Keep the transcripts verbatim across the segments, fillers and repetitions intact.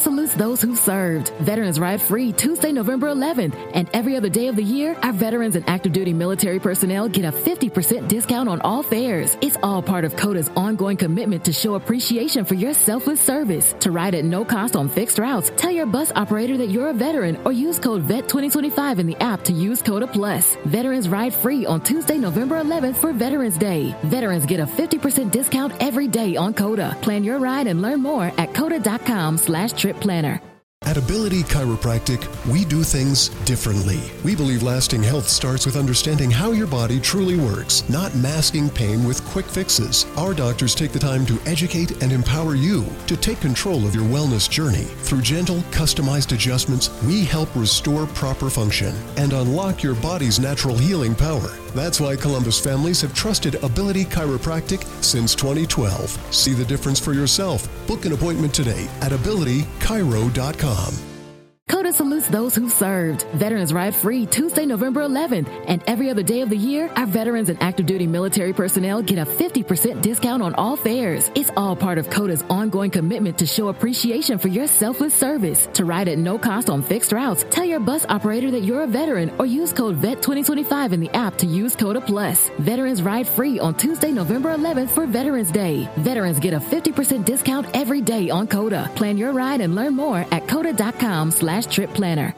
salutes those who served. Veterans Ride Free Tuesday, November eleventh. And every other day of the year, our veterans and active duty military personnel get a fifty percent discount on all fares. It's all part of CODA's ongoing commitment to show appreciation for your selfless service. To ride at no cost on fixed routes, tell your bus operator that you're a veteran or use code V E T twenty twenty-five in the app to use CODA Plus. Veterans Ride Free on Tuesday, November eleventh for Veterans Day. Veterans get a fifty percent discount every day on CODA. Plan your ride and learn more at coda.com slash trip planner. At Ability Chiropractic, we do things differently. We believe lasting health starts with understanding how your body truly works, not masking pain with quick fixes. Our doctors take the time to educate and empower you to take control of your wellness journey. Through gentle, customized adjustments, we help restore proper function and unlock your body's natural healing power. That's why Columbus families have trusted Ability Chiropractic since twenty twelve. See the difference for yourself. Book an appointment today at ability chiro dot com. CODA salutes those who served. Veterans Ride Free Tuesday, November eleventh. And every other day of the year, our veterans and active duty military personnel get a fifty percent discount on all fares. It's all part of CODA's ongoing commitment to show appreciation for your selfless service. To ride at no cost on fixed routes, tell your bus operator that you're a veteran or use code V E T twenty twenty-five in the app to use CODA Plus. Veterans Ride Free on Tuesday, November eleventh for Veterans Day. Veterans get a fifty percent discount every day on CODA. Plan your ride and learn more at coda.com slash trip planner.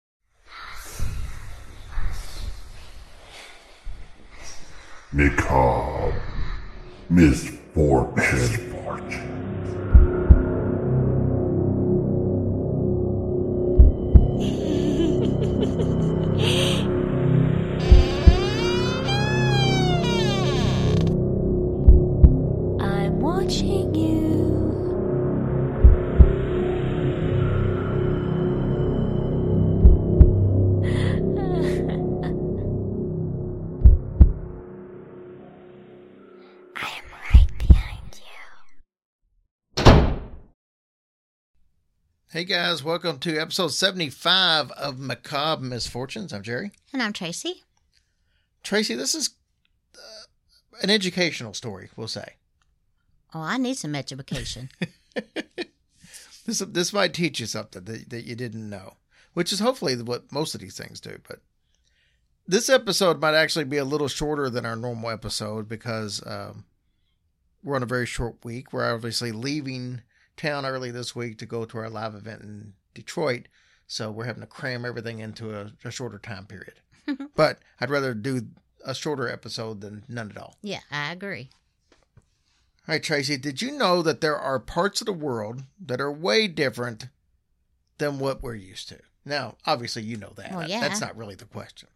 Macabre Misfortune. I'm watching you. Hey guys, welcome to episode seventy-five of Macabre Misfortunes. I'm Jerry. And I'm Tracy. Tracy, this is uh, an educational story, we'll say. Oh, I need some education. this this might teach you something that, that you didn't know, which is hopefully what most of these things do. But this episode might actually be a little shorter than our normal episode because um, we're on a very short week. We're obviously leaving town early this week to go to our live event in Detroit, so we're having to cram everything into a, a shorter time period. But I'd rather do a shorter episode than none at all. Yeah, I agree. All right, Tracy, did you know that there are parts of the world that are way different than what we're used to? Now, obviously you know that. Well, yeah. That's not really the question.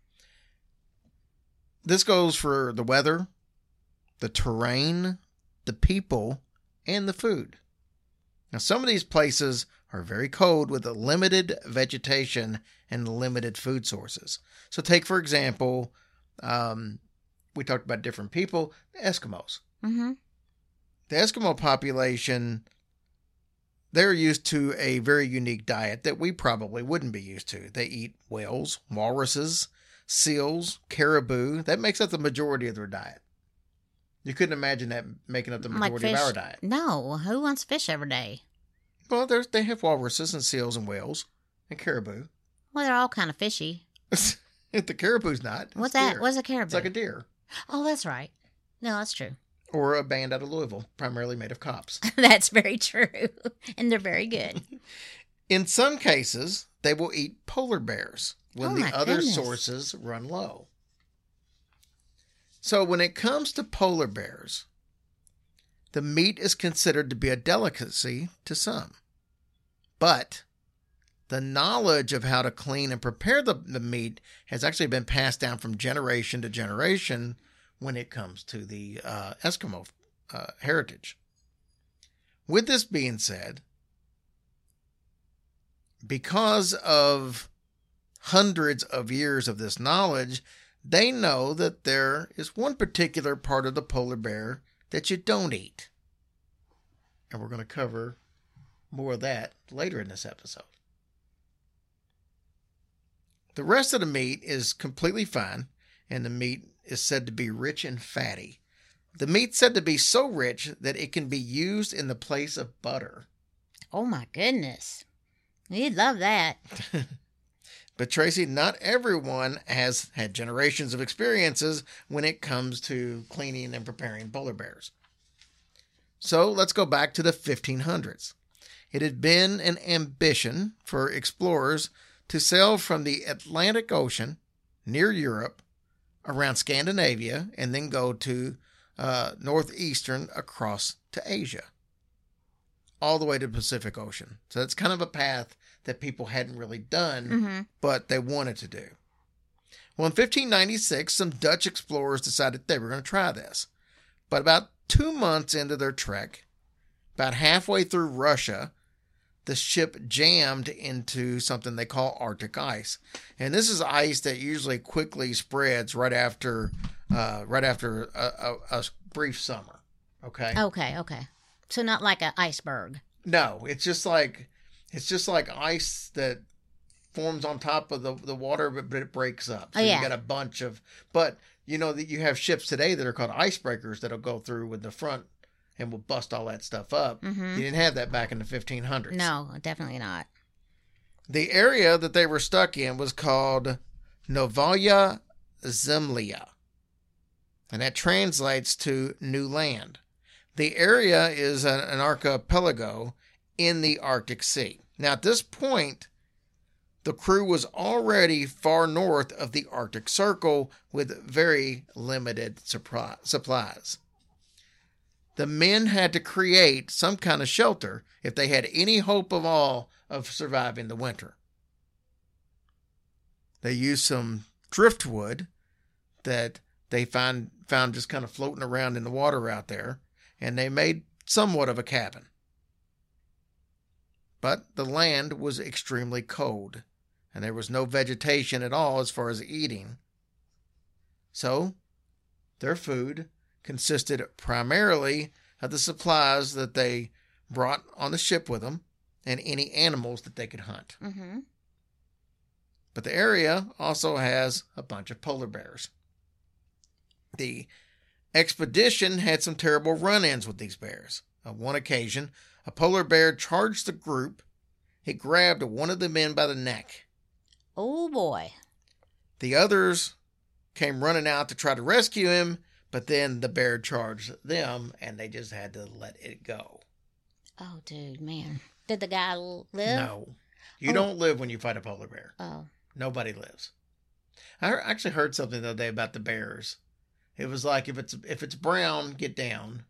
This goes for the weather, the terrain, the people, and the food. Now, some of these places are very cold with a limited vegetation and limited food sources. So take, for example, um, we talked about different people, the Eskimos. Mm-hmm. The Eskimo population, they're used to a very unique diet that we probably wouldn't be used to. They eat whales, walruses, seals, caribou. That makes up the majority of their diet. You couldn't imagine that making up the majority like of our diet. No, who wants fish every day? Well, there's they have walruses and seals and whales and caribou. Well, they're all kind of fishy. The caribou's not. It's What's that? deer. What's a caribou? It's like a deer. Oh, that's right. No, that's true. Or a band out of Louisville, primarily made of cops. That's very true. And they're very good. In some cases, they will eat polar bears when Oh, the my other goodness. sources run low. So when it comes to polar bears, the meat is considered to be a delicacy to some. But the knowledge of how to clean and prepare the, the meat has actually been passed down from generation to generation when it comes to the uh, Eskimo uh, heritage. With this being said, because of hundreds of years of this knowledge, they know that there is one particular part of the polar bear that you don't eat. And we're going to cover more of that later in this episode. The rest of the meat is completely fine, and the meat is said to be rich and fatty. The meat's said to be so rich that it can be used in the place of butter. Oh, my goodness. You'd love that. But Tracy, not everyone has had generations of experiences when it comes to cleaning and preparing polar bears. So let's go back to the fifteen hundreds. It had been an ambition for explorers to sail from the Atlantic Ocean near Europe around Scandinavia and then go to uh, northeastern across to Asia, all the way to the Pacific Ocean. So that's kind of a path that people hadn't really done, Mm-hmm. but they wanted to do. Well, in fifteen ninety-six, some Dutch explorers decided they were going to try this. But about two months into their trek, about halfway through Russia, the ship jammed into something they call Arctic ice. And this is ice that usually quickly spreads right after uh, right after a, a, a brief summer. Okay? Okay, okay. So not like an iceberg. No, it's just like it's just like ice that forms on top of the, the water, but, but it breaks up. So Oh, yeah. you got a bunch of, but you know that you have ships today that are called icebreakers that'll go through with the front and will bust all that stuff up. Mhm. You didn't have that back in the fifteen hundreds. No, definitely not. The area that they were stuck in was called Novaya Zemlya, and that translates to new land. The area is an, an archipelago in the Arctic Sea. Now, at this point, the crew was already far north of the Arctic Circle with very limited supply, supplies. The men had to create some kind of shelter if they had any hope of all of surviving the winter. They used some driftwood that they find, found just kind of floating around in the water out there, and they made somewhat of a cabin. But the land was extremely cold, and there was no vegetation at all as far as eating. So, their food consisted primarily of the supplies that they brought on the ship with them and any animals that they could hunt. Mm-hmm. But the area also has a bunch of polar bears. The expedition had some terrible run-ins with these bears. On one occasion, a polar bear charged the group. He grabbed one of the men by the neck. Oh, boy. The others came running out to try to rescue him, but then the bear charged them, and they just had to let it go. Oh, dude, man. Did the guy l- live? No. You Oh. don't live when you fight a polar bear. Oh. Nobody lives. I heard- actually heard something the other day about the bears. It was like, if it's if it's brown, get down.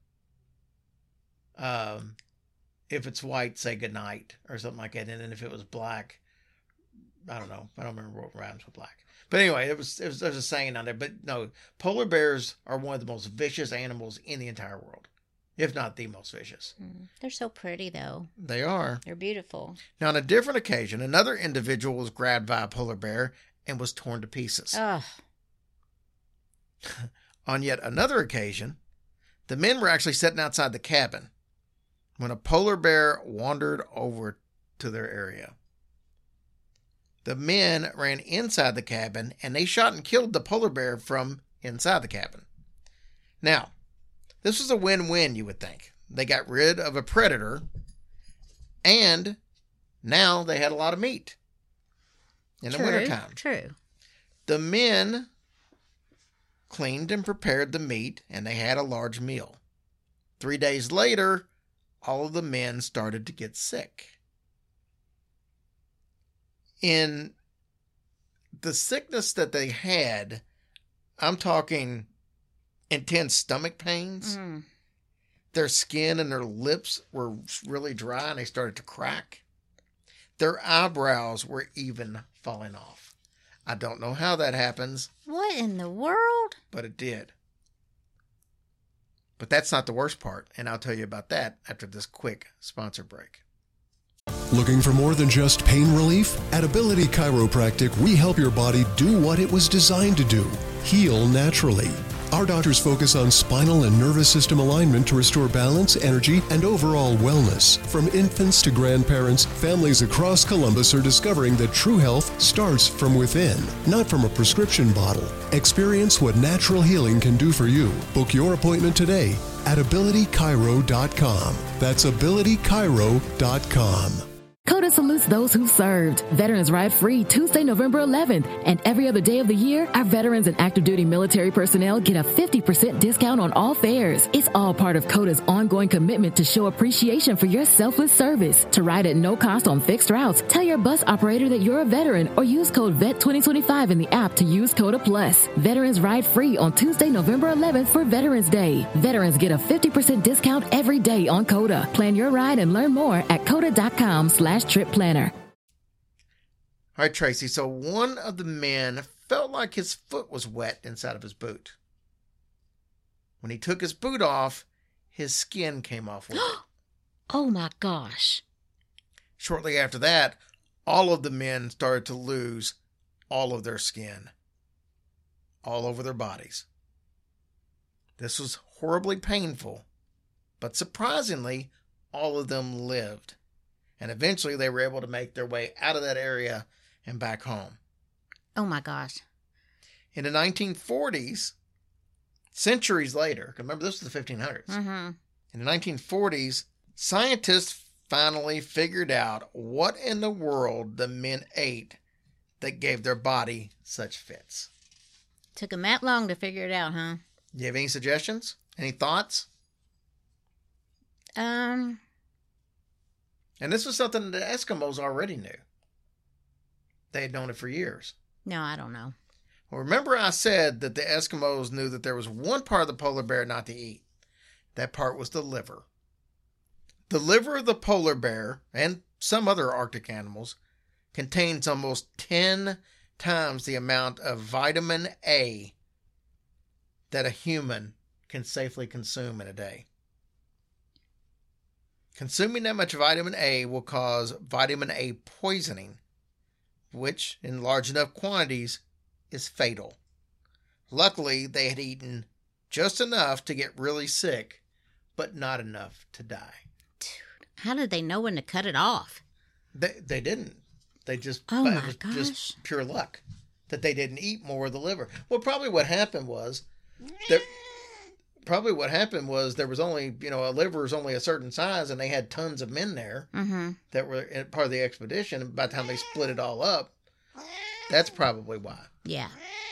Um, if it's white, say goodnight, or something like that. And then if it was black, I don't know. I don't remember what rhymes with black. But anyway, it was, it was there's a saying on there. But no, polar bears are one of the most vicious animals in the entire world, if not the most vicious. Mm. They're so pretty, though. They are. They're beautiful. Now, on a different occasion, another individual was grabbed by a polar bear and was torn to pieces. Ugh. On yet another occasion, the men were actually sitting outside the cabin when a polar bear wandered over to their area. The men ran inside the cabin and they shot and killed the polar bear from inside the cabin. Now, this was a win-win, you would think. They got rid of a predator and now they had a lot of meat in the True, wintertime. True. The men cleaned and prepared the meat, and they had a large meal. Three days later, all of the men started to get sick. In the sickness that they had, I'm talking intense stomach pains. Mm. Their skin and their lips were really dry, and they started to crack. Their eyebrows were even falling off. I don't know how that happens, What in the world? but it did. But that's not the worst part, and I'll tell you about that after this quick sponsor break. Looking for more than just pain relief? At Ability Chiropractic, we help your body do what it was designed to do, heal naturally. Our doctors focus on spinal and nervous system alignment to restore balance, energy, and overall wellness. From infants to grandparents, families across Columbus are discovering that true health starts from within, not from a prescription bottle. Experience what natural healing can do for you. Book your appointment today at ability chiro dot com. That's ability chiro dot com. Coda CODA salutes those who served. Veterans Ride Free Tuesday, November eleventh. And every other day of the year, our veterans and active duty military personnel get a fifty percent discount on all fares. It's all part of CODA's ongoing commitment to show appreciation for your selfless service. To ride at no cost on fixed routes, tell your bus operator that you're a veteran or use code V E T twenty twenty-five in the app to use CODA Plus. Veterans Ride Free on Tuesday, November eleventh for Veterans Day. Veterans get a fifty percent discount every day on CODA. Plan your ride and learn more at coda.com slash trip planner. All right, Tracy. So one of the men felt like his foot was wet inside of his boot. When he took his boot off, his skin came off with it. Oh my gosh. Shortly after that, all of the men started to lose all of their skin, all over their bodies. This was horribly painful, but surprisingly, all of them lived. And eventually they were able to make their way out of that area and back home. Oh my gosh. In the nineteen forties, centuries later, remember this was the fifteen hundreds. Mm-hmm. In the nineteen forties, scientists finally figured out what in the world the men ate that gave their body such fits. Took them that long to figure it out, huh? Do you have any suggestions? Any thoughts? Um... And this was something the Eskimos already knew. They had known it for years. No, I don't know. Well, remember I said that the Eskimos knew that there was one part of the polar bear not to eat. That part was the liver. The liver of the polar bear, and some other Arctic animals, contains almost ten times the amount of vitamin A that a human can safely consume in a day. Consuming that much vitamin A will cause vitamin A poisoning, which, in large enough quantities, is fatal. Luckily, they had eaten just enough to get really sick, but not enough to die. Dude, how did they know when to cut it off? They they didn't. They just, oh it my was gosh. just pure luck that they didn't eat more of the liver. Well, probably what happened was that probably what happened was there was only, you know, a liver is only a certain size, and they had tons of men there Mm-hmm. that were in- part of the expedition. And by the time they split it all up, that's probably why. Yeah.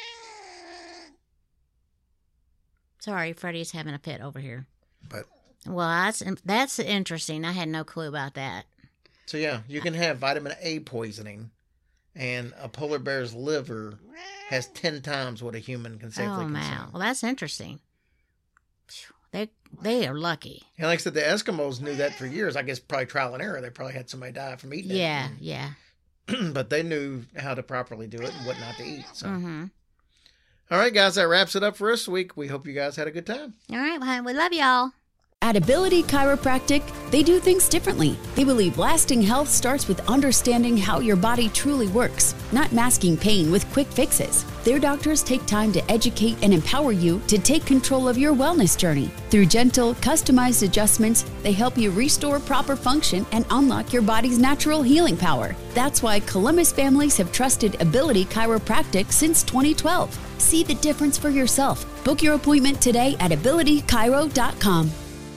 Sorry, Freddie's having a fit over here. But Well, that's that's interesting. I had no clue about that. so yeah, you can have vitamin A poisoning, and a polar bear's liver has ten times what a human can safely Oh, consume. wow. Well, that's interesting. Phew, They they are lucky. And like I said, the Eskimos knew that for years. I guess probably trial and error. They probably had somebody die from eating Yeah, it. yeah. But they knew how to properly do it and what not to eat. So, Mm-hmm. all right, guys, that wraps it up for this week. We hope you guys had a good time. All right, well, we love y'all. At Ability Chiropractic, they do things differently. They believe lasting health starts with understanding how your body truly works, not masking pain with quick fixes. Their doctors take time to educate and empower you to take control of your wellness journey. Through gentle, customized adjustments, they help you restore proper function and unlock your body's natural healing power. That's why Columbus families have trusted Ability Chiropractic since twenty twelve. See the difference for yourself. Book your appointment today at ability chiro dot com.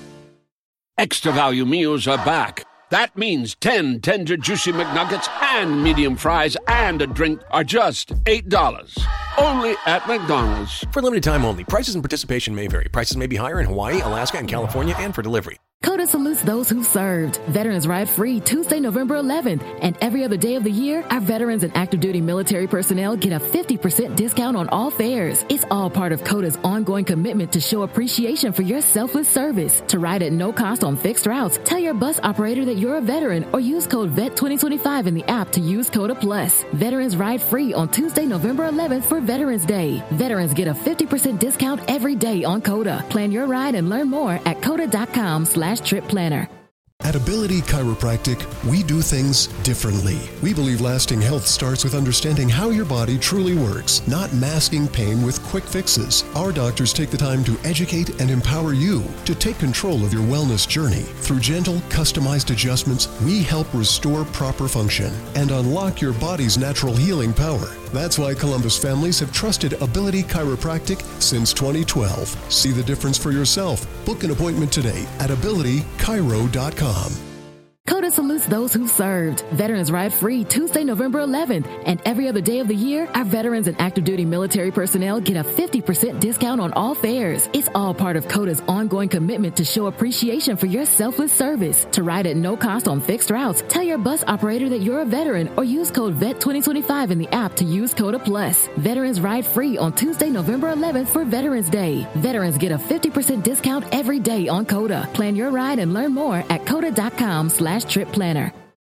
Extra value meals are back. That means ten tender, juicy McNuggets and medium fries and a drink are just eight dollars. Only at McDonald's. For limited time only. Prices and participation may vary. Prices may be higher in Hawaii, Alaska, and California, and for delivery. CODA salutes those who served. Veterans Ride Free Tuesday, November eleventh. And every other day of the year, our veterans and active duty military personnel get a fifty percent discount on all fares. It's all part of CODA's ongoing commitment to show appreciation for your selfless service. To ride at no cost on fixed routes, tell your bus operator that you're a veteran or use code V E T twenty twenty-five in the app to use CODA Plus. Veterans Ride Free on Tuesday, November eleventh for Veterans Day. Veterans get a fifty percent discount every day on CODA. Plan your ride and learn more at coda.com slash trip planner. At Ability Chiropractic, we do things differently. We believe lasting health starts with understanding how your body truly works, not masking pain with quick fixes. Our doctors take the time to educate and empower you to take control of your wellness journey. Through gentle, customized adjustments, we help restore proper function and unlock your body's natural healing power. That's why Columbus families have trusted Ability Chiropractic since twenty twelve. See the difference for yourself. Book an appointment today at ability chiro dot com. CODA Coda salutes those who served. Veterans ride free Tuesday, November eleventh, and every other day of the year, our veterans and active duty military personnel get a fifty percent discount on all fares. It's all part of Coda's ongoing commitment to show appreciation for your selfless service. To ride at no cost on fixed routes, tell your bus operator that you're a veteran or use code V E T twenty twenty-five in the app to use Coda Plus. Veterans ride free on Tuesday, November eleventh for Veterans Day. Veterans get a fifty percent discount every day on Coda. Plan your ride and learn more at coda.com slash trip planner.